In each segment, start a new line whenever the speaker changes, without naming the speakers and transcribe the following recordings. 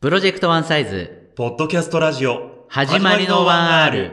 プロジェクトワンサイズ
ポッドキャストラジオ
始まりの 1R。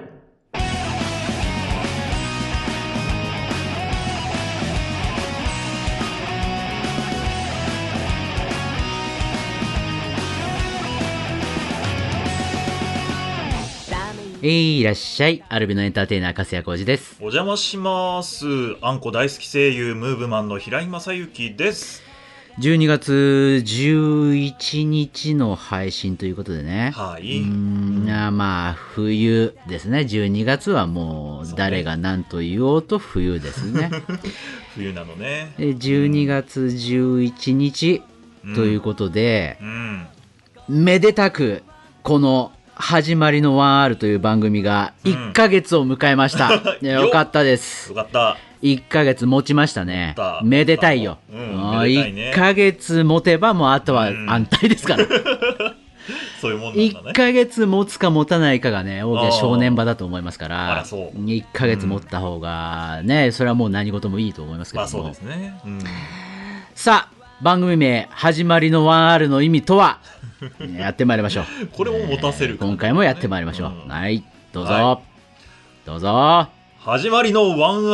いらっしゃい。アルビのエンターテイナー粕谷浩二です。
お邪魔します。あんこ大好き声優ムーブマンの平井正幸です。
12月11日の配信ということでね。
はい。
まあ冬ですね。12月はもう誰が何と言おうと冬ですね。
冬なのね。
12月11日ということで、めでたくこの始まりの 1R という番組が1ヶ月を迎えました。よかったです。
よかった。
1ヶ月持ちましたね。めでたいよ。1ヶ月持てばもうあとは安泰ですから。
そういうもんなんだね。
1ヶ月持つか持たないかがね、大きな正念場だと思いますから、1ヶ月持った方がね、それはもう何事もいいと思いますけども。
そうですね。
さあ、番組名、始まりの 1R の意味とはやってまいりましょう。
これも持たせる、
今回もやってまいりましょう。はい、どうぞ。どうぞ。
始まりの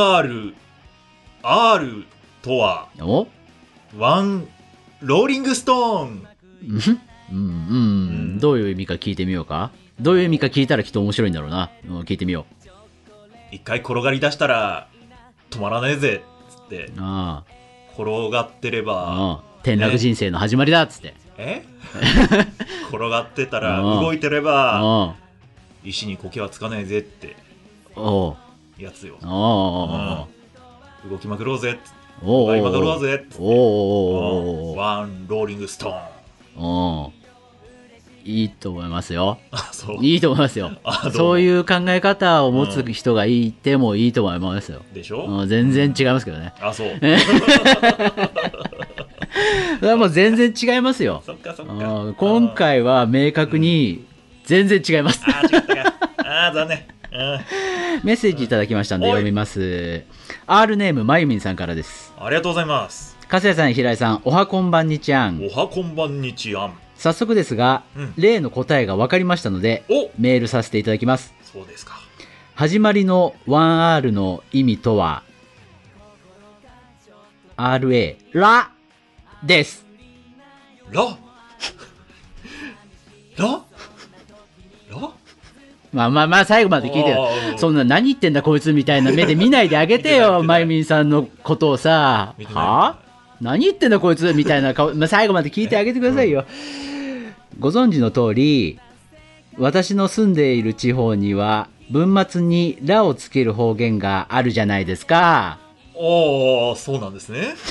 1R。R とは、ワン、ローリングストーン。
どういう意味か聞いてみようか。どういう意味か聞いたらきっと面白いんだろうな。聞いてみよう。
一回転がり出したら、止まらねえぜ、つって。転がってれば、
転落人生の始まりだっつって。
転がってたら動いてれば石に苔はつかないぜってやつよ。動きまくろうぜっつって動きまくろうぜっつってワンローリングストーン。
いいと思いますよ。いいと思いますよ。そういう考え方を持つ人がいてもいいと思いますよ。
でしょ。
全然違いますけどね。
そう
それはもう全然違いますよ。
そっかそっか。
今回は明確に全然違います。
違ったか。残念。
メッセージいただきましたんで読みます。R ネームまゆみんさんからです。
ありがとうございます。
粕谷さん、平井さん、おはこんばんにちあん。
おはこんばんにちあん。
早速ですが、例の答えが分かりましたのでメールさせていただきます。
そうですか。
始まりの 1R の意味とは RA ラです。
ラ
まあ最後まで聞いてよ。そんな何言ってんだこいつみたいな目で見ないであげてよ。まゆみんさんのことをさ、何言ってんだこいつみたいな顔、最後まで聞いてあげてくださいよ。ご存知の通り、私の住んでいる地方には文末にラをつける方言があるじゃないですか。
そうなんですね。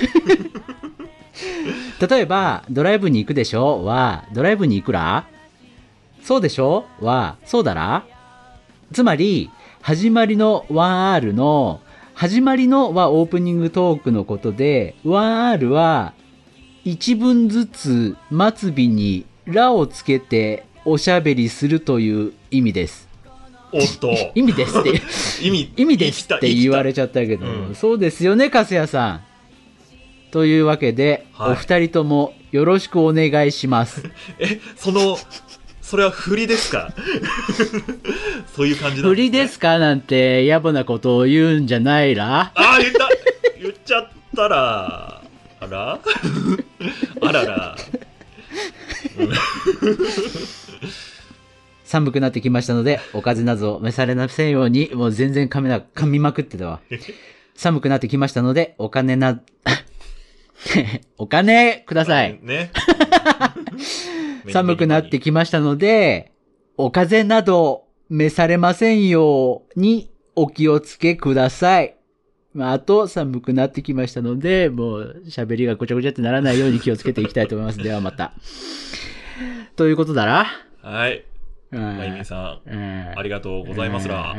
例えばドライブに行くでしょはドライブに行くら、そうでしょはそうだら。つまり始まりの 1R の始まりのはオープニングトークのことで、 1R は一文ずつ末尾にラをつけておしゃべりするという意味です。意味ですって意味ですって言われちゃったけど、そうですよね粕谷さん。というわけで、お二人ともよろしくお願いします。
それは振りですか？そういう感じなんですね。
振りですかなんて野暮なことを言うんじゃないら。
言っちゃったら、あらあらら。
寒くなってきましたので、お風邪など召されませんように。もう全然噛みまくってたわ。寒くなってきましたので、お金ください。ね。寒くなってきましたので、お風邪など召されませんようにお気をつけください。あと寒くなってきましたので、もう喋りがごちゃごちゃってならないように気をつけていきたいと思います。ではまた。ということだな。
はい。まゆみさん、ありがとうございますら。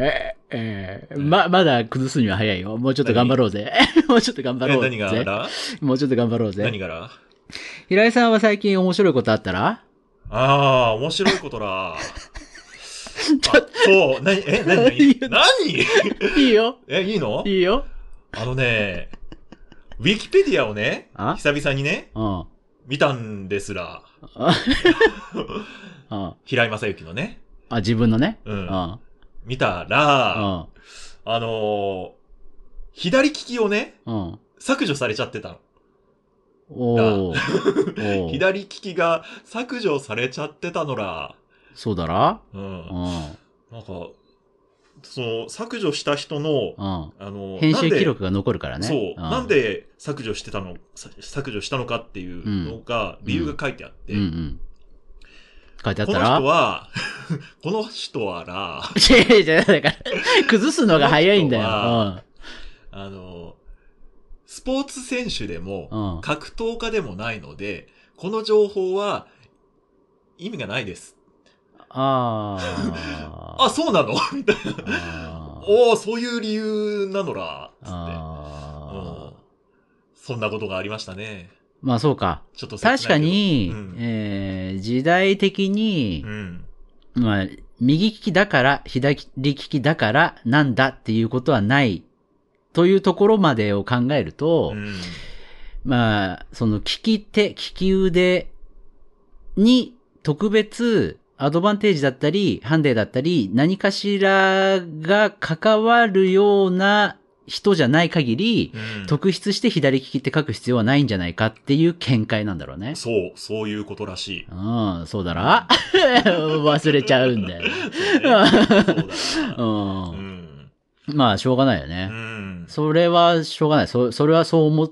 まだ崩すには早いよ。もうちょっと頑張ろうぜ。もうちょっと頑張ろうぜ。
何がら？
もうちょっと頑張ろうぜ。
何がら？
平井さんは最近面白いことあったら？
面白いことら。そう、何
いいよ。
いいの？
いいよ。
ウィキペディアをね、久々にね、 見たんですら。平井正幸のね。
自分のね。
見たら、左利きをね、削除されちゃってたの。左利きが削除されちゃってたのら。
そうだら
なんか、その、削除した人の、
編集記録が残るからね。
そう。なんで削除したのかっていうのが、理由が書いてあって。
書いてあったら
この人はら、
だから、崩すのが早いんだよ。
スポーツ選手でも、格闘家でもないので、この情報は意味がないです。あ、そうなのみたいな。そういう理由なのら、つって。そんなことがありましたね。
まあそうか。ちょっと確かに、時代的に、まあ、右利きだから、左利きだから、なんだっていうことはない、というところまでを考えると、まあ、その利き手、利き腕に特別アドバンテージだったり、ハンデだったり、何かしらが関わるような人じゃない限り、特筆して左利きって書く必要はないんじゃないかっていう見解なんだろうね。
そういうことらしい。
そうだら忘れちゃうんだよ。まあ、しょうがないよね。それはしょうがない。それはそう思って、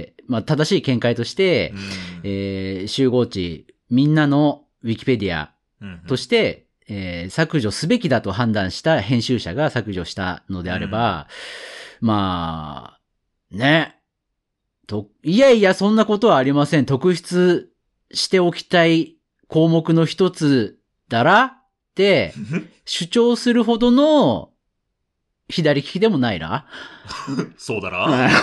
まあ、正しい見解として、集合値、みんなのウィキペディアとして、削除すべきだと判断した編集者が削除したのであれば、まあ、ね。いやいや、そんなことはありません。特筆しておきたい項目の一つだらって主張するほどの左利きでもないら
そうだ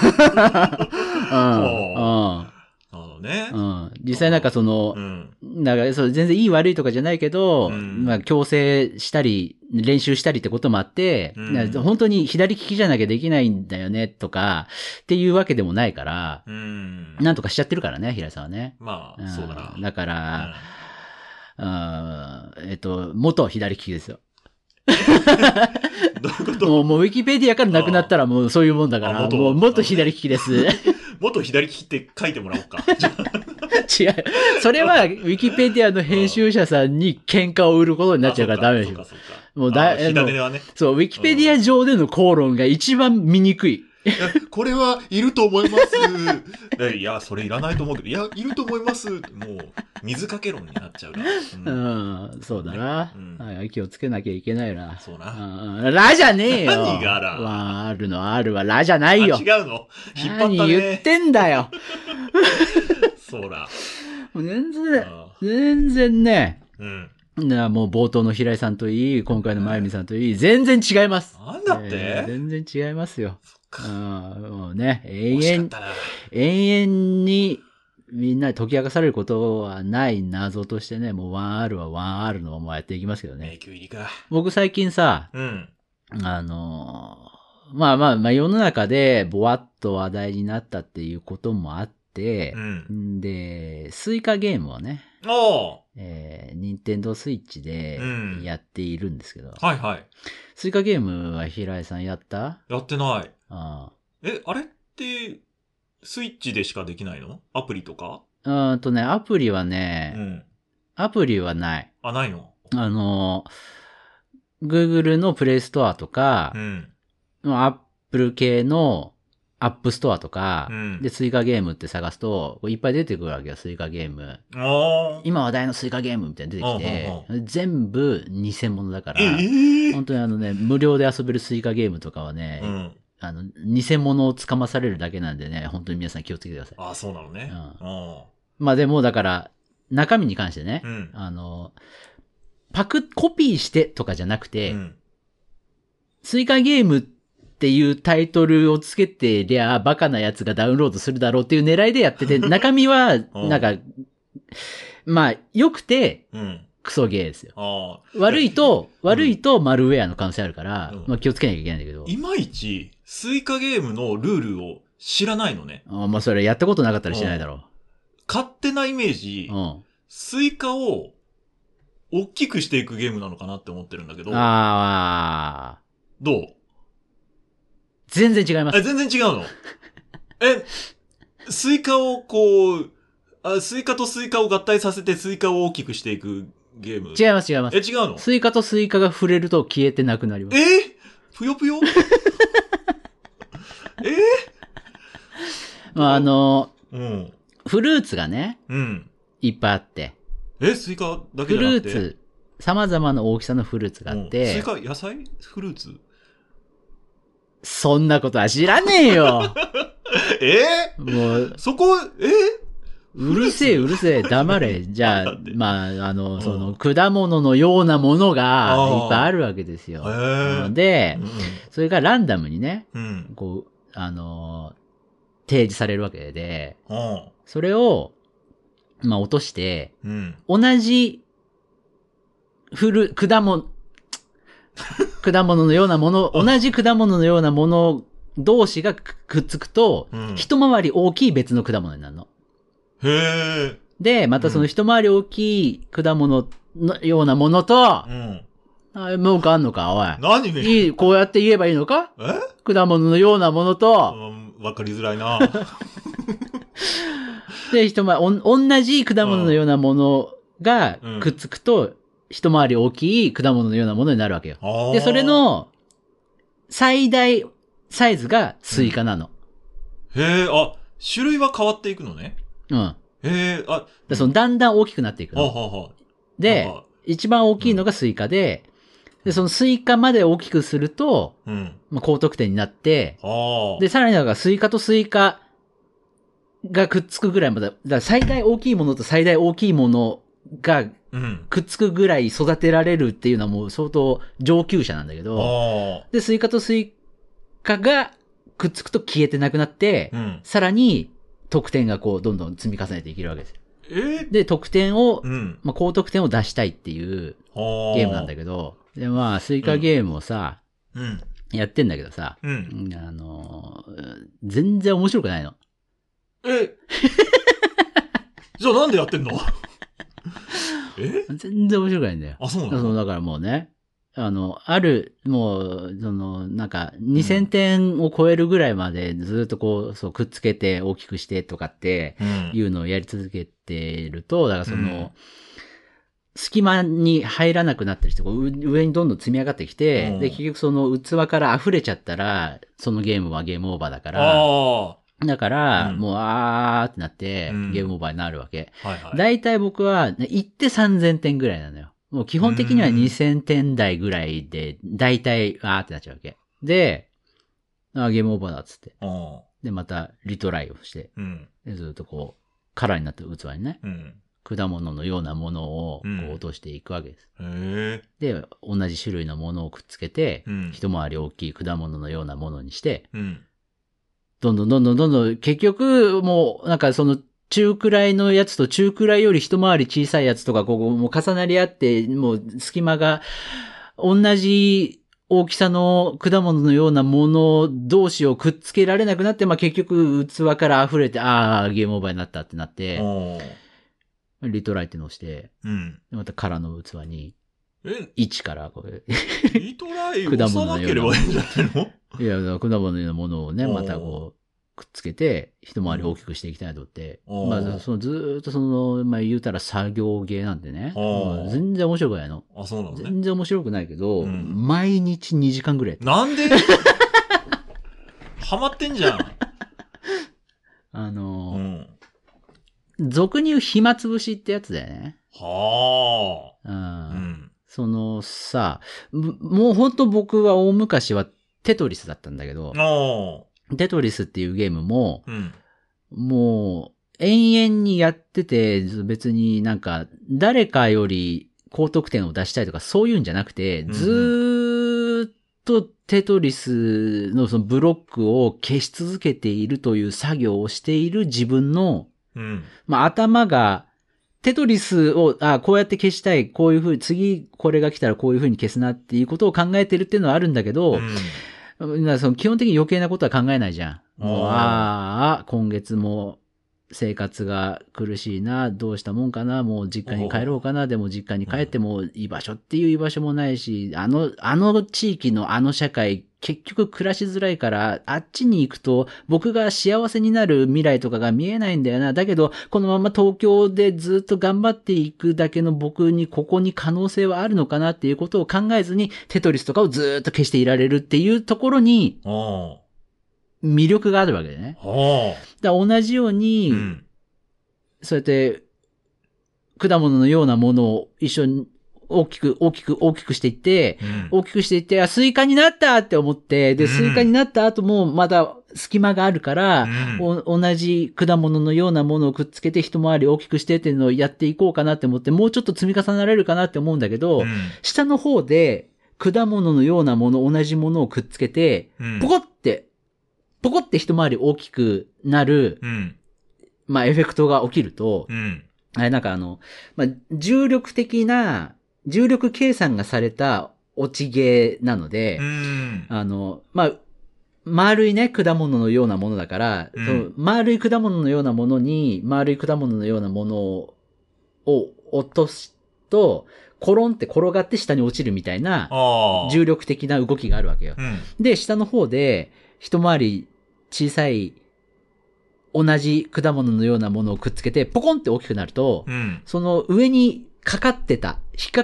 な。ね。
実際なんかその、なんかそう全然いい悪いとかじゃないけど、まあ強制したり、練習したりってこともあって、本当に左利きじゃなきゃできないんだよねとか、っていうわけでもないから、なんとかしちゃってるからね、平井さんはね。
まあ、そうだな。
だから、元左利きですよ。
どういうこと
もうウィキペディアからなくなったらもうそういうもんだから、もう元左利きです。
元左利きって書いてもらおうか。
違う。それは、ウィキペディアの編集者さんに喧嘩を売ることになっちゃうからダメでしょ。もう
火種はね。
そう、ウィキペディア上での口論が一番見にくい。
これはいると思います。いや、それいらないと思うけど、いや、いると思います。もう、水かけ論になっちゃうな。
そうだな。気をつけなきゃいけないな。
そうな。
ラじゃねえよ。
何がラ？
あるのあるはラじゃないよ。
違うの？引っ張ったね。
何言ってんだよ。
そうだ。
全然ね。もう冒頭の平井さんといい、今回のまゆみさんといい、全然違います。
なんだって？
全然違いますよ。もうね、永遠にみんなに解き明かされることはない謎としてね、もう 1R は 1R のままやっていきますけどね。
迷宮入りか。
僕最近さ、まあ世の中でぼわっと話題になったっていうこともあって、で、スイカゲームをね、任天堂スイッチでやっているんですけど、
はいはい。
スイカゲームは平井さんやった？
やってない。あれって、スイッチでしかできないの？アプリとか？
アプリはね、アプリはない。
ないの
？Google のプレイストアとか、Apple 系のアップストアとか、で、スイカゲームって探すと、いっぱい出てくるわけよ、スイカゲーム。今話題のスイカゲームみたいなの出てきて、全部偽物だから、本当に無料で遊べるスイカゲームとかはね、偽物をつかまされるだけなんでね、本当に皆さん気をつけてください。
そうなのね。
まあでも、だから、中身に関してね、コピーしてとかじゃなくて、スイカゲームっていうタイトルをつけてりゃ、バカなやつがダウンロードするだろうっていう狙いでやってて、中身は、なんか、まあ、良くて、クソゲーですよ。悪いとマルウェアの可能性あるから、まあ気をつけなきゃいけないんだけど。
いまいち、スイカゲームのルールを知らないのね。
まあそれやったことなかったりしないだろう。
勝手なイメージ、スイカを大きくしていくゲームなのかなって思ってるんだけど。どう？
全然違います。
全然違うの？スイカをこう、スイカとスイカを合体させてスイカを大きくしていくゲーム。
違います。違うの？スイカとスイカが触れると消えてなくなります。
ぷよぷよ
まあフルーツがね、いっぱいあって。
スイカだけじゃなくて？
フルーツ、様々な大きさのフルーツがあって。
スイカ、野菜？フルーツ？
そんなことは知らねえよもう、
そこ、
うるせえ、黙れ。じゃあ、まあ、その、果物のようなものがいっぱいあるわけですよ。で、それがランダムにね、こう、提示されるわけで、それを、まあ、落として、同じ、果物のようなもの、同じ果物のようなもの同士がくっつくと、一回り大きい別の果物になるの。で、またその一回り大きい果物のようなものと、もうかあんのか、おい。
何
こうやって言えばいいのか？果物のようなものと、
わかりづらいな。
で、同じ果物のようなものがくっつくと、一回り大きい果物のようなものになるわけよ。で、それの最大サイズがスイカなの。
種類は変わっていくのね。
そのだんだん大きくなっていくの。で、一番大きいのがスイカで、そのスイカまで大きくすると、高得点になって、で、さらにだからスイカとスイカがくっつくぐらいまで、だから最大大きいものと最大大きいものがくっつくぐらい育てられるっていうのはもう相当上級者なんだけど、で、スイカとスイカがくっつくと消えてなくなって、さらに得点がこうどんどん積み重ねていけるわけですよ。で、得点を、高得点を出したいっていうゲームなんだけど、で、まあ、スイカゲームをさ、やってんだけどさ、全然面白くないの。
じゃあなんでやってんの？
全然面白くないんだよ。
そうなの？
だからもうね、もう、なんか、2000点を超えるぐらいまでずっとこう、くっつけて大きくしてとかっていうのをやり続けてると、だから隙間に入らなくなったりして、上にどんどん積み上がってきて、で、結局その器から溢れちゃったら、そのゲームはゲームオーバーだから、だから、もう、ってなって、ゲームオーバーになるわけ。だいたい僕は、行って3000点ぐらいなのよ。もう基本的には2000点台ぐらいで、だいたい、ってなっちゃうわけ。で、ゲームオーバーだっつって。で、また、リトライをして、でずっとこう、カラーになった器にね、果物のようなものをこう落としていくわけです。で、同じ種類のものをくっつけて、一回り大きい果物のようなものにして、どんどん、結局、もう、なんかその、中くらいのやつと中くらいより一回り小さいやつとか、ここもう重なり合って、もう隙間が、同じ大きさの果物のようなもの同士をくっつけられなくなって、まあ、結局器から溢れて、ゲームオーバーになったってなって、リトライってのをして、また空の器に、1からこれ、
リトライを押さなければいいんじゃないの？
いや、果物のようなものをね、またこう、くっつけて、一回り大きくしていきたいと思って、まあ、ずーっとまあ言うたら作業芸なんでね、全然面白くないの。
そうなのね。
全然面白くないけど、毎日2時間ぐらいやって。
なんで？ハマってんじゃん。
俗に言う暇つぶしってやつだよね。さ、もうほんと僕は大昔はテトリスだったんだけど、テトリスっていうゲームも、もう延々にやってて、別になんか誰かより高得点を出したいとかそういうんじゃなくて、ずーっとテトリスのそのブロックを消し続けているという作業をしている自分の、まあ頭が、テトリスを、こうやって消したい、こういう風に、次これが来たらこういう風に消すなっていうことを考えてるっていうのはあるんだけど、その基本的に余計なことは考えないじゃん。もう今月も生活が苦しいな、どうしたもんかな、もう実家に帰ろうかな、でも実家に帰っても居場所っていう居場所もないし、あの地域のあの社会、結局暮らしづらいから、あっちに行くと僕が幸せになる未来とかが見えないんだよな。だけど、このまま東京でずっと頑張っていくだけの僕にここに可能性はあるのかなっていうことを考えずに、テトリスとかをずっと消していられるっていうところに、魅力があるわけでね。だから同じように、そうやって、果物のようなものを一緒に大きくしていって、スイカになったって思って、で、スイカになった後もまだ隙間があるから、同じ果物のようなものをくっつけて一回り大きくしてっていうのをやっていこうかなって思って、もうちょっと積み重ねられるかなって思うんだけど、下の方で果物のようなもの、同じものをくっつけて、ポコって一回り大きくなる、まあ、エフェクトが起きると、なんかまあ、重力計算がされた落ちゲーなので、まあ、丸いね、果物のようなものだから、その丸い果物のようなものに、丸い果物のようなものを落とすと、コロンって転がって下に落ちるみたいな、重力的な動きがあるわけよ。で、下の方で、一回り小さい、同じ果物のようなものをくっつけて、ポコンって大きくなると、その上に引っかかってた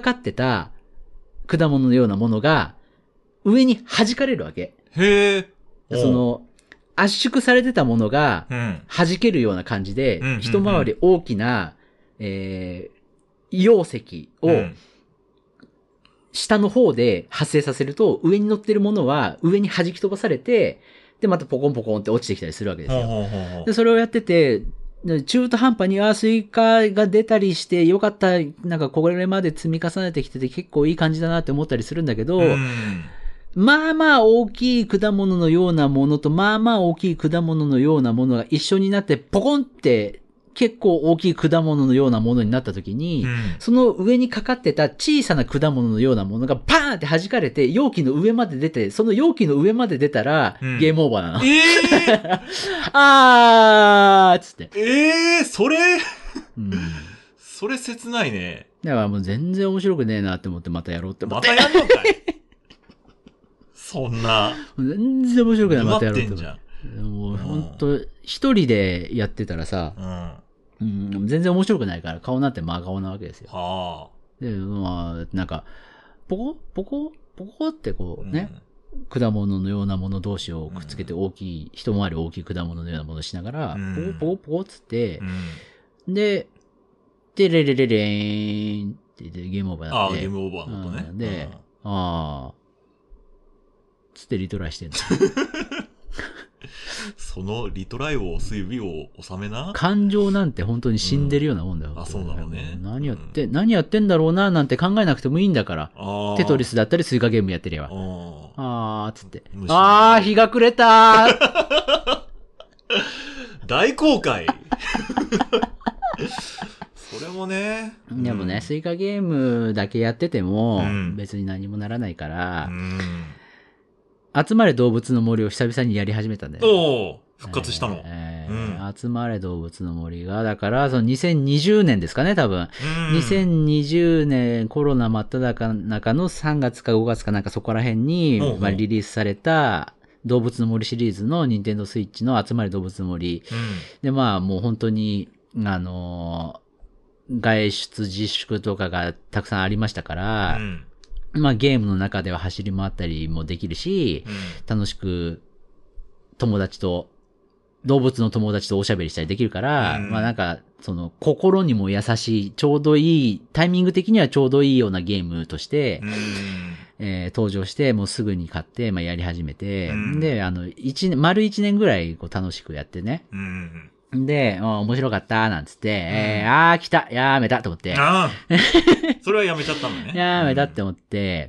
果物のようなものが、上に弾かれるわけ。その、圧縮されてたものが、弾けるような感じで、一回り大きな、溶石を、下の方で発生させると、上に乗ってるものは上に弾き飛ばされて、で、またポコンポコンって落ちてきたりするわけですよ。で、それをやってて、中途半端に、スイカが出たりして、よかった、なんかこれまで積み重ねてきてて結構いい感じだなって思ったりするんだけど、まあまあ大きい果物のようなものと、まあまあ大きい果物のようなものが一緒になって、ポコンって結構大きい果物のようなものになった時に、その上にかかってた小さな果物のようなものがパーンって弾かれて、容器の上まで出て、その容器の上まで出たら、ゲームオーバーなの。つって。
それ切ないね。
だからもう全然面白くねえなって思ってまたやろうって思って。
またやんのかいそんな。
全然面白くない、またやろうって
思って。
もう本当一人でやってたらさ、全然面白くないから顔なんて真顔なわけですよ。で、まあ、なんか、ポコってこうね、果物のようなもの同士をくっつけて一回り大きい果物のようなものをしながら、ポコっつって、で、レレレレーンって言ってゲームオーバーになって。
ゲームオーバーのことね。
で、つってリトライしてんの。
そのリトライを押す指を収めな。
感情なんて本当に死んでるようなもんだよ。
そうなのね。
何やってんだろうななんて考えなくてもいいんだから。テトリスだったりスイカゲームやってれば。つって。日が暮れた
大公開それもね。
でもね、スイカゲームだけやってても、別に何もならないから、集まれ動物の森を久々にやり始めたんだよ。
復活したの。
集まれ動物の森が、だから、その2020年ですかね、多分。2020年コロナ真っ只中の3月か5月かなんかそこら辺に、リリースされた動物の森シリーズの任天堂スイッチの集まれ動物の森。で、まあもう本当に、外出自粛とかがたくさんありましたから、まあゲームの中では走り回ったりもできるし、楽しく動物の友達とおしゃべりしたりできるから、まあなんか、その心にも優しい、ちょうどいい、タイミング的にはちょうどいいようなゲームとして、登場して、もうすぐに買って、まあやり始めて、で、丸1年ぐらい楽しくやってね。で、面白かったなんつって、来たやめたと思って。
それはやめちゃったのね。
やめたって思って、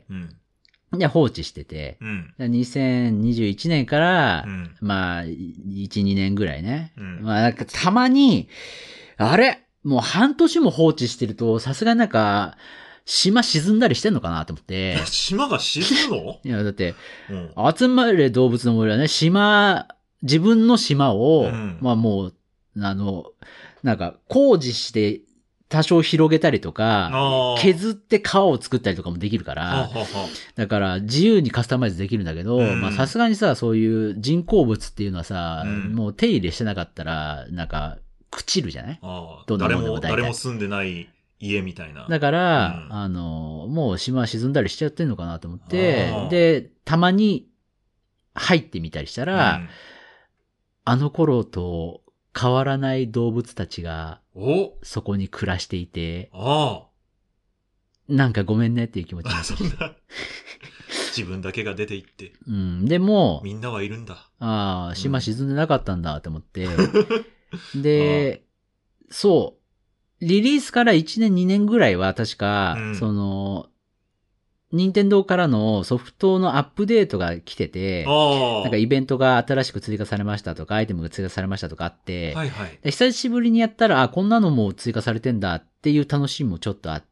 で、放置してて、2021年から、まあ、1、2年ぐらいね。まあ、なんかたまに、もう半年も放置してると、さすがになんか、島沈んだりしてんのかなと思って。
島が沈むの？
いや、だって、集まれ動物の森はね、自分の島を、まあもう、 なんか工事して多少広げたりとか、削って皮を作ったりとかもできるから、だから自由にカスタマイズできるんだけど、まあさすがにさ、そういう人工物っていうのはさ、もう手入れしてなかったら、なんか、朽ちるじゃない？どんなものでも大体。
誰も住んでない家みたいな。
だから、もう島沈んだりしちゃってんのかなと思って、で、たまに入ってみたりしたら、あの頃と変わらない動物たちが、そこに暮らしていて、なんかごめんねっていう気持ちになってきて。
自分だけが出て行って。
でも、
みんなはいるんだ。
島沈んでなかったんだと思って。で、そう。リリースから1年2年ぐらいは確か、任天堂からのソフトのアップデートが来てて、なんかイベントが新しく追加されましたとか、アイテムが追加されましたとかあって、久しぶりにやったら、こんなのも追加されてんだっていう楽しみもちょっとあって、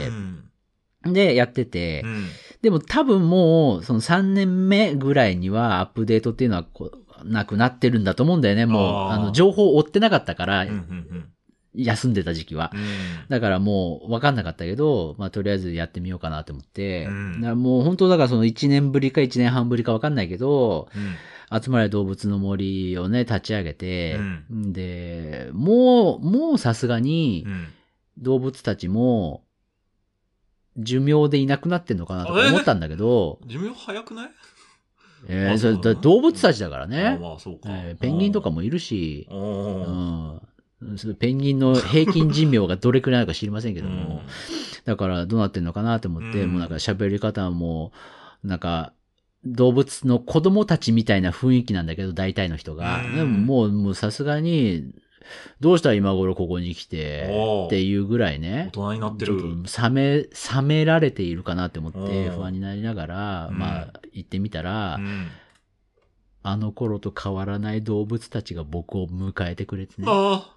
で、やってて、でも多分もう、その3年目ぐらいにはアップデートっていうのはなくなってるんだと思うんだよね。もう、情報を追ってなかったから、休んでた時期は。だからもう分かんなかったけど、まあとりあえずやってみようかなと思って、もう本当だからその1年ぶりか1年半ぶりか分かんないけど、集まれ動物の森をね、立ち上げて、で、もうさすがに、動物たちも、寿命でいなくなってんのかなとか思ったんだけど、
寿命早くない？
それ動物たちだからね。
まあそうか。
ペンギンとかもいるし、ペンギンの平均寿命がどれくらいなのか知りませんけども、だからどうなってんのかなと思って、もうなんか喋り方も、なんか、動物の子供たちみたいな雰囲気なんだけど、大体の人が。でももうさすがに、どうしたら今頃ここに来て、っていうぐらいね。
大人になってる。
ちょっと冷められているかなって思って不安になりながら、まあ、行ってみたら、あの頃と変わらない動物たちが僕を迎えてくれてね。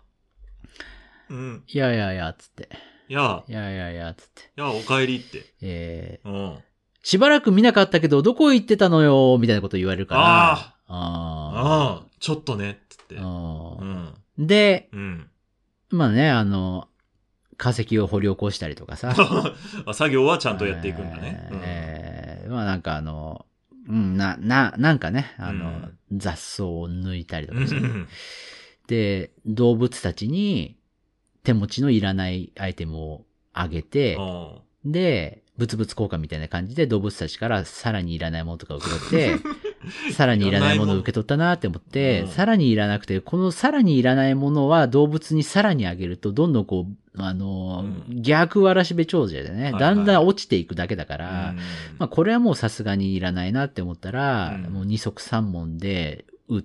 いやいやいや、つって。いやいやいや、つって。
いや、お帰りって。
しばらく見なかったけど、どこ行ってたのよ、みたいなこと言われるから。
ちょっとね、つって。
で、まあね、化石を掘り起こしたりとかさ。
作業はちゃんとやっていくんだね。
まあなんかなんかね、雑草を抜いたりとかして。で、動物たちに手持ちのいらないアイテムをあげて、で、物々交換みたいな感じで動物たちからさらにいらないものとか受け取って、さらにいらないものを受け取ったなって思って、さらにいらなくて、このさらにいらないものは動物にさらにあげると、どんどんこう、逆わらしべ長者でね、だんだん落ちていくだけだから、まあこれはもうさすがにいらないなって思ったら、もう二足三門で売って、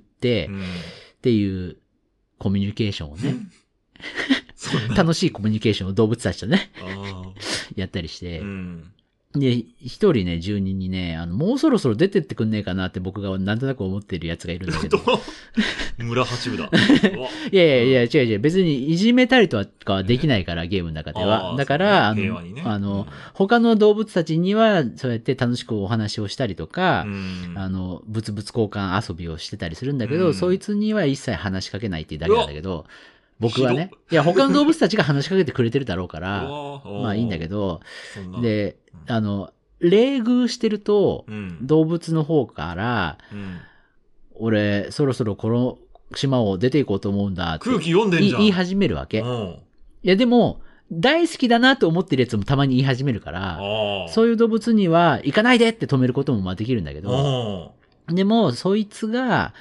っていうコミュニケーションをね、楽しいコミュニケーションを動物たちとね、やったりして、で、一人ね、住人にね、もうそろそろ出てってくんねえかなって僕がなんとなく思ってるやつがいるんだけど。
村八部だ。
いやいや、違う。別にいじめたりとかはできないから、ゲームの中では。だから、他の動物たちには、そうやって楽しくお話をしたりとか、物々交換遊びをしてたりするんだけど、そいつには一切話しかけないっていうだけなんだけど、僕はね。いや、他の動物たちが話しかけてくれてるだろうから、まあいいんだけど、で、冷遇してると、動物の方から、俺、そろそろこの島を出ていこうと思うんだって。
空気読んでんじゃん。
言い始めるわけ。いや、でも、大好きだなと思ってるやつもたまに言い始めるから、そういう動物には行かないでって止めることもまあできるんだけど、でも、そいつが、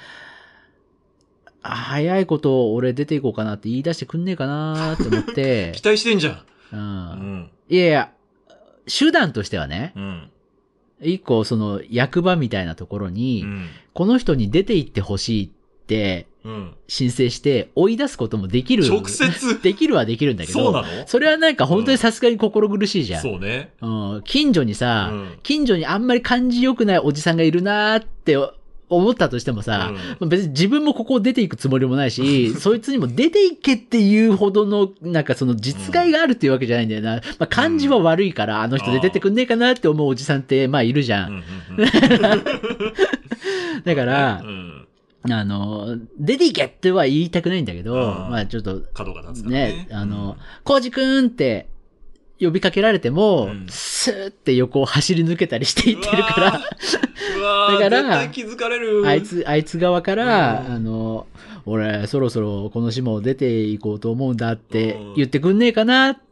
早いこと俺出ていこうかなって言い出してくんねえかなって思って。
期待してんじゃ
ん。いやいや、手段としてはね、一個その役場みたいなところに、この人に出て行ってほしいって申請して追い出すこともできる。
直接
できるはできるんだけど。
そうなの？
それはなんか本当にさすがに心苦しいじゃん。
そうね。
近所にさ、近所にあんまり感じ良くないおじさんがいるなーって思ったとしてもさ、別に自分もここを出ていくつもりもないし、そいつにも出ていけっていうほどの、なんかその実害があるっていうわけじゃないんだよな。まあ感じは悪いから、あの人で出てくんねえかなって思うおじさんって、まあいるじゃん。だから、 出ていけっては言いたくないんだけど、まあちょっと、
角が立つからね。
コウジくんって呼びかけられても、スーって横を走り抜けたりしていってるから、だ
から、絶対気づかれる。
あいつ側から、俺、そろそろこの島を出ていこうと思うんだって言ってくんねえかなって、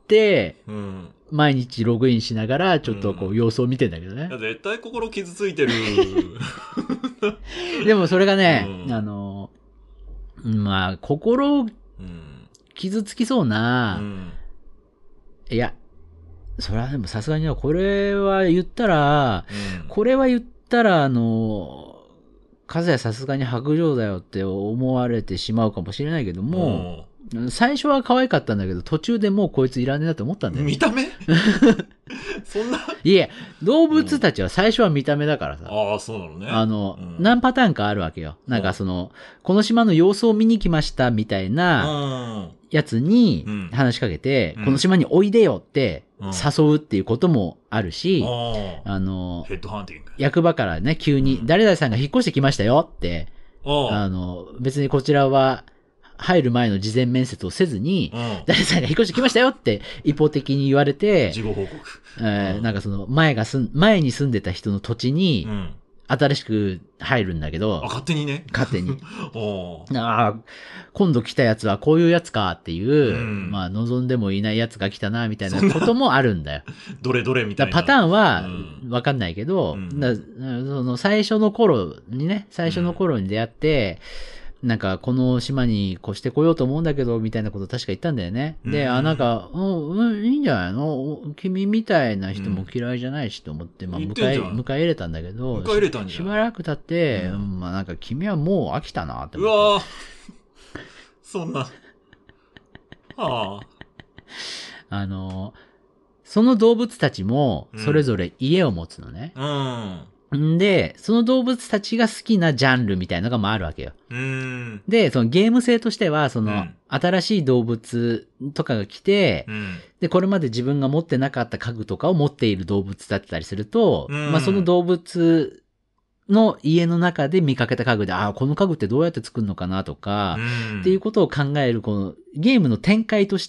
毎日ログインしながら、ちょっとこう様子を見てんだけどね。
絶対心傷ついてる。
でもそれがね、まあ、心傷つきそうな、いや、それはでもさすがにこれは言ったら、和也さすがに白状だよって思われてしまうかもしれないけども、最初は可愛かったんだけど、途中でもうこいついらねえなって思ったんだよ。
見た目そんな。
いえ、動物たちは最初は見た目だからさ。
ああ、そうなのね。
何パターンかあるわけよ。なんかこの島の様子を見に来ましたみたいなやつに話しかけて、この島においでよって誘うっていうこともあるし、
ヘッドハンティング。
役場からね、急に誰々さんが引っ越してきましたよって、別にこちらは、入る前の事前面接をせずに、誰さんが引っ越してきましたよって一方的に言われて、
事後報告。
なんか前に住んでた人の土地に、新しく入るんだけど、
勝手にね。
勝手に。今度来たやつはこういうやつかっていう、まあ望んでもいないやつが来たな、みたいなこともあるんだよ。
どれどれみたいな。
パターンはわかんないけど、最初の頃に出会って、なんか、この島に越してこようと思うんだけど、みたいなこと確か言ったんだよね。で、なんか、いいんじゃないの君みたいな人も嫌いじゃないしと思って、まあ、迎え入れたんだけど、しばらく経って、まあなんか、君はもう飽きたなって思って。
うわそんな。
その動物たちも、それぞれ家を持つのね。で、その動物たちが好きなジャンルみたいなのがあるわけよ。で、そのゲーム性としては、新しい動物とかが来て、で、これまで自分が持ってなかった家具とかを持っている動物だったりすると、まあその動物の家の中で見かけた家具で、この家具ってどうやって作るのかなとか、っていうことを考える、このゲームの展開として、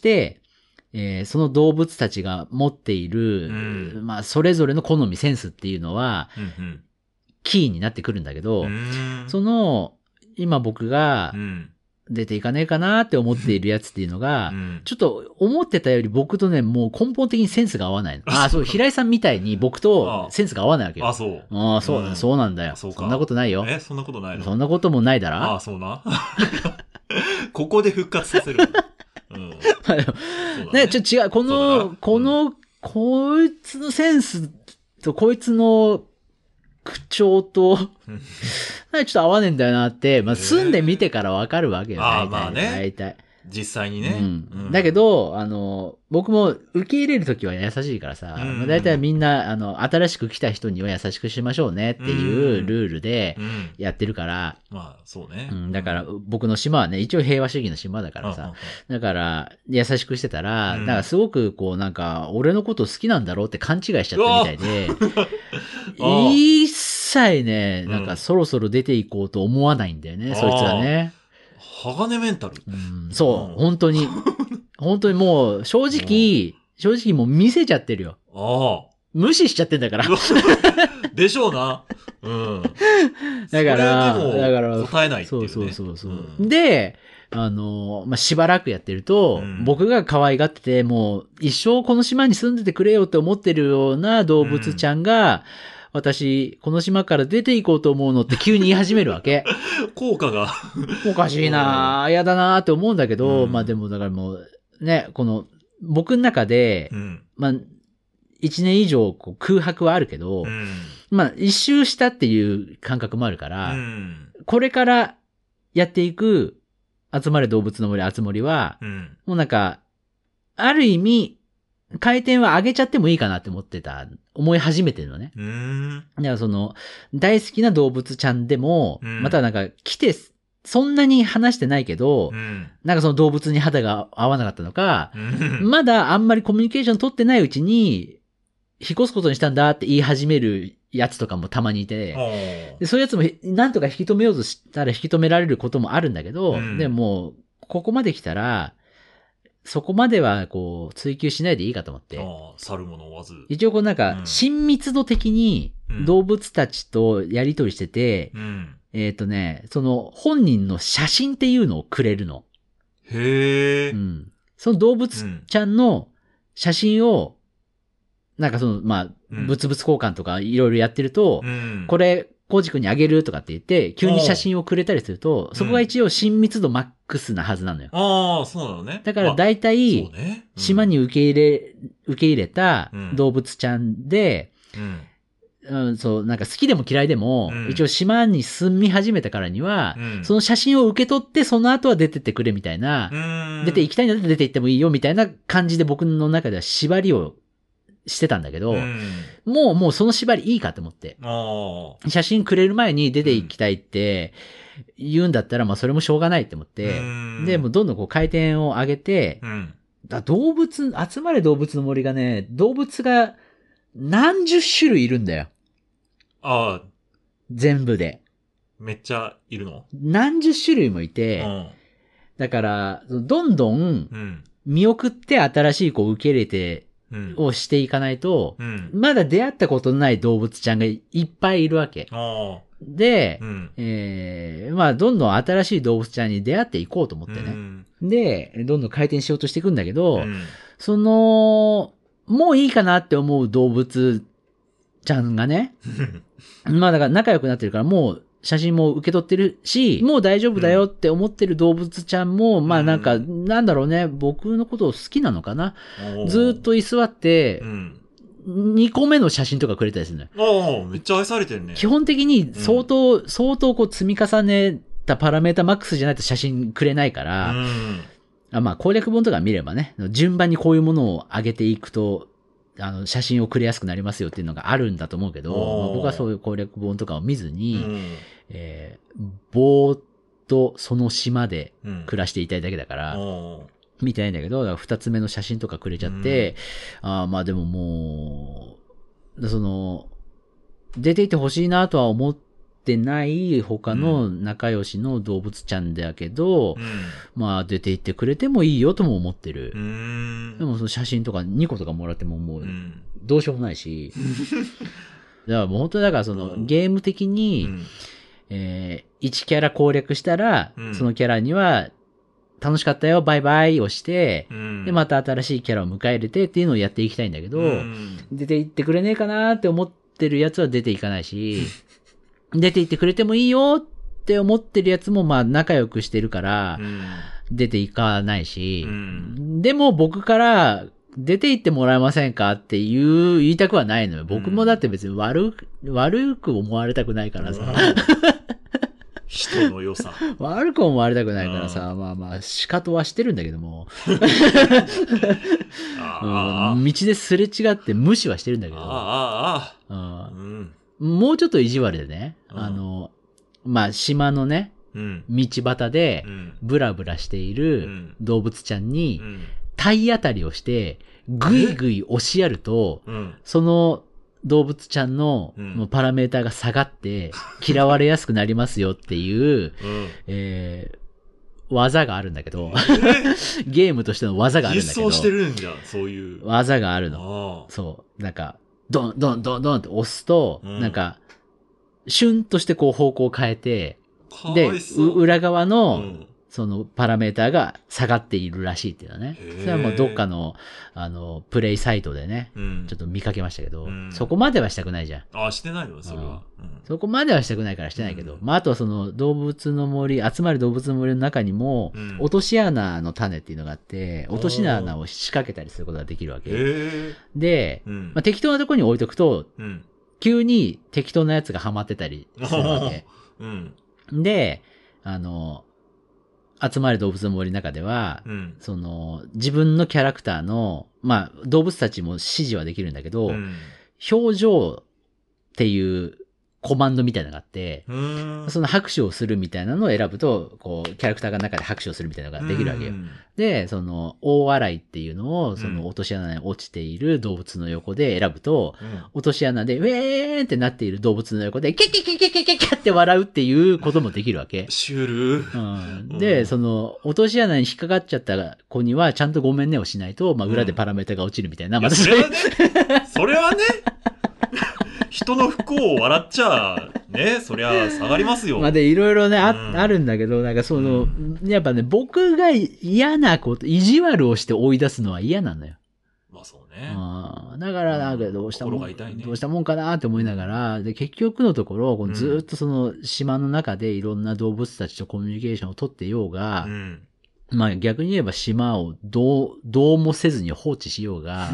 その動物たちが持っている、まあ、それぞれの好み、センスっていうのは、キーになってくるんだけど、今僕が出ていかねえかなって思っているやつっていうのが、ちょっと思ってたより僕とね、もう根本的にセンスが合わないの。そう、平井さんみたいに僕とセンスが合わないわけよ。そうなんだよ。そんなことないよ。
そんなことないの？
そんなこともないだろ？
そうな。ここで復活させる。
ね、ちょっと違う。こいつのセンスとこいつの口調と、ちょっと合わねえんだよなって、まあ、住んでみてからわかるわけよ。
まあね。
大体。
実際にね。
だけど、僕も受け入れるときは優しいからさ、大体みんな、新しく来た人には優しくしましょうねっていうルールでやってるから。
まあ、そうね。
だから、僕の島はね、一応平和主義の島だからさ。だから、優しくしてたら、なんかすごくこう、なんか、俺のこと好きなんだろうって勘違いしちゃったみたいで、一切ね、なんかそろそろ出ていこうと思わないんだよね、そいつはね。
鋼メンタル。
そう、本当にもう、正直もう見せちゃってるよ。無視しちゃってんだから。
でしょうな。
だから、
答えないっていうね。
そう。で、まあ、しばらくやってると、僕が可愛がってて、もう一生この島に住んでてくれよって思ってるような動物ちゃんが、私、この島から出ていこうと思うのって急に言い始めるわけ。
効果が。
おかしいなぁ、嫌だなぁって思うんだけど、まあでもだからもう、ね、僕の中で、まあ、1年以上空白はあるけど、まあ一周したっていう感覚もあるから、これからやっていく、集まれ動物の森、あつ森は、もうなんか、ある意味、回転は上げちゃってもいいかなって思い始めてるのね。だから大好きな動物ちゃんでも、またなんか来て、そんなに話してないけど、なんかその動物に肌が合わなかったのか、まだあんまりコミュニケーション取ってないうちに、引っ越すことにしたんだって言い始めるやつとかもたまにいて、でそういうやつもなんとか引き止めようとしたら引き止められることもあるんだけど、でも、ここまで来たら、そこまではこう追求しないでいいかと思って。
去るもの追わず。
一応こうなんか、親密度的に動物たちとやりとりしてて、その本人の写真っていうのをくれるの。
へ
ー。その動物ちゃんの写真を、なんかその、まあ、物々交換とかいろいろやってると、これ、コウジ君にあげるとかって言って、急に写真をくれたりすると、そこが一応親密度マックスなはずなのよ。
そうなのね。
だから大体、島に受け入れた動物ちゃんで、そう、なんか好きでも嫌いでも、一応島に住み始めたからには、その写真を受け取って、その後は出てってくれみたいな、出て行きたいんだったら出て行ってもいいよみたいな感じで僕の中では縛りをしてたんだけど、もうその縛りいいかと思って。写真くれる前に出て行きたいって言うんだったら、まあそれもしょうがないって思って、で、もうどんどんこう回転を上げて、動物、集まれ動物の森がね、動物が何十種類いるんだよ。全部で。
めっちゃいるの？
何十種類もいて、だから、どんどん見送って新しい子を受け入れて、をしていかないと、まだ出会ったことのない動物ちゃんがいっぱいいるわけ。で、まあ、どんどん新しい動物ちゃんに出会っていこうと思ってね。で、どんどん回転しようとしていくんだけど、その、もういいかなって思う動物ちゃんがね、まあだから仲良くなってるからもう写真も受け取ってるし、もう大丈夫だよって思ってる動物ちゃんも、まあなんか、なんだろうね、僕のことを好きなのかな。ずっと居座って、2個目の写真とかくれたりするの
よ。めっちゃ愛されてるね。
基本的に相当こう積み重ねたパラメータマックスじゃないと写真くれないから、まあ攻略本とか見ればね、順番にこういうものを上げていくと、写真をくれやすくなりますよっていうのがあるんだと思うけど、まあ、僕はそういう攻略本とかを見ずに、ぼーっとその島で暮らしていたいだけだから、見てないんだけど、二つ目の写真とかくれちゃって、まあでももう、出ていてほしいなとは思ってない他の仲良しの動物ちゃんだけど、まあ出て行ってくれてもいいよとも思ってる。でもその写真とか2個とかもらってももうどうしようもないし。だからもう本当だからゲーム的に、1キャラ攻略したら、そのキャラには楽しかったよ、バイバイをして、で、また新しいキャラを迎え入れてっていうのをやっていきたいんだけど、出て行ってくれねえかなって思ってるやつは出ていかないし、出て行ってくれてもいいよって思ってるやつもまあ仲良くしてるから、出ていかないし、でも僕から出て行ってもらえませんかって言いたくはないのよ。僕もだって別に悪く思われたくないからさ。
人の良さ。
悪く思われたくないからさ、まあまあ、仕方はしてるんだけども。道ですれ違って無視はしてるんだけど。もうちょっと意地悪でね、まあ、島のね、道端で、ブラブラしている動物ちゃんに、体当たりをして、ぐいぐい押しやると、その動物ちゃんのパラメーターが下がって、嫌われやすくなりますよっていう、技があるんだけど、ゲームとしての技があるんだけど。
実装してるんじゃん、そういう。
技があるの。そう。なんか、ドンドンドンドンって押すと、なんか、シュンとしてこう方向を変えて、で、裏側の、そのパラメーターが下がっているらしいっていうのね。それはもうどっかの、プレイサイトでね、ちょっと見かけましたけど、そこまではしたくないじゃん。
してないのそれは。
そこまではしたくないからしてないけど、まあ、あとはその動物の森、集まる動物の森の中にも、落とし穴の種っていうのがあって、落とし穴を仕掛けたりすることができるわけ。で、まあ、適当なところに置いとくと、急に適当なやつがハマってたりするわけ。で、集まる動物の森の中では、自分のキャラクターの、まあ、動物たちも指示はできるんだけど、表情っていうコマンドみたいなのがあって、その拍手をするみたいなのを選ぶと、こう、キャラクターが中で拍手をするみたいなのができるわけよ。で、その、大笑いっていうのを、その落とし穴に落ちている動物の横で選ぶと、落とし穴で、ウェーンってなっている動物の横で、キャッキャッキャッキャッキャッキャッって笑うっていうこともできるわけ。
シュール。
で、その、落とし穴に引っかかっちゃった子には、ちゃんとごめんねをしないと、まあ、裏でパラメータが落ちるみたいな。また
それはね、それはね、人の不幸を笑っちゃ、ね、そりゃ下がりますよ。
まあで、いろいろね、あるんだけど、なんかその、やっぱね、僕が嫌なこと、意地悪をして追い出すのは嫌なのよ。
まあそうね。
だから、なんかどうしたもんかなって思いながら、で、結局のところ、ずっとその島の中でいろんな動物たちとコミュニケーションを取ってようが、まあ逆に言えば島をどうもせずに放置しようが、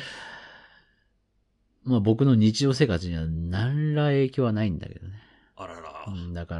まあ僕の日常生活には何ら影響はないんだけどね。
あらら。
だから、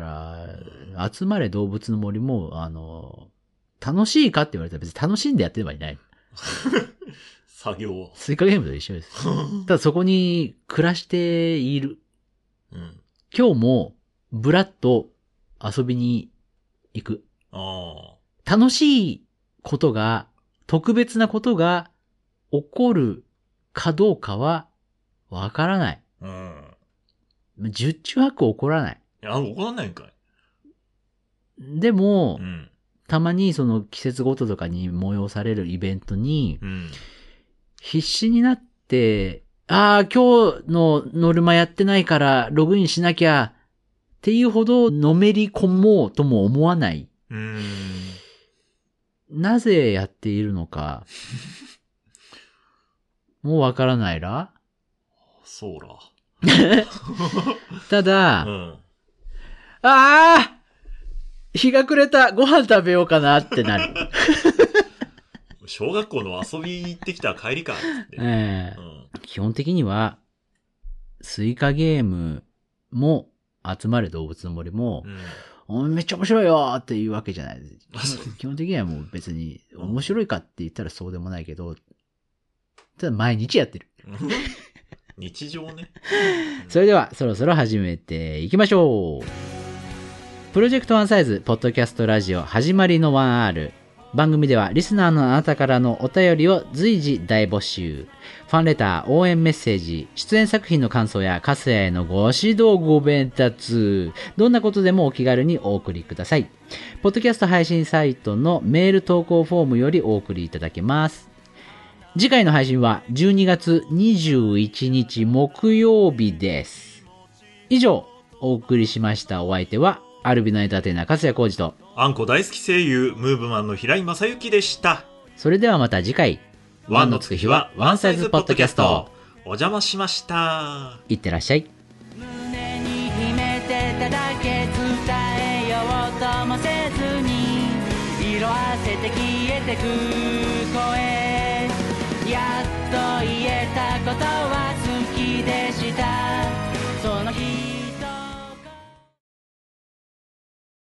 集まれ動物の森も、楽しいかって言われたら別に楽しんでやってればいない。
作業。
スイカゲームと一緒です。ただそこに暮らしている。今日もブラッと遊びに行く。楽しいことが、特別なことが起こるかどうかはわからない。十中八九起こらない。
いや、起こらないんかい。
でも、たまにその季節ごととかに催されるイベントに、必死になって、今日のノルマやってないからログインしなきゃっていうほどのめり込もうとも思わない。なぜやっているのか、もうわからないら。
そうら。
ただ、日が暮れた、ご飯食べようかなってなる。
小学校の遊び行ってきた帰りかって、
基本的には、スイカゲームも、集まれ動物の森も、めっちゃ面白いよっていうわけじゃないです。基本的にはもう別に、面白いかって言ったらそうでもないけど、ただ毎日やってる。
日常ね。
それでは、そろそろ始めていきましょう。プロジェクトワンサイズ、ポッドキャストラジオ、始まりの 1R。番組ではリスナーのあなたからのお便りを随時大募集。ファンレター、応援メッセージ、出演作品の感想やカスヤへのご指導ご鞭達、どんなことでもお気軽にお送りください。ポッドキャスト配信サイトのメール投稿フォームよりお送りいただけます。次回の配信は12月21日木曜日です。以上、お送りしましたお相手は、アルビのエンターテイナー、粕谷浩二と、
あんこ大好き声優、ムーブマンの平井正幸でした。
それではまた次回、
ワンのつく日はワンサイズポッドキャスト。お邪魔しました。
いってらっしゃい。
胸に秘めてただけ伝えようともせずに、色あせて消えてく声、やっと言えたことは好きでした。その日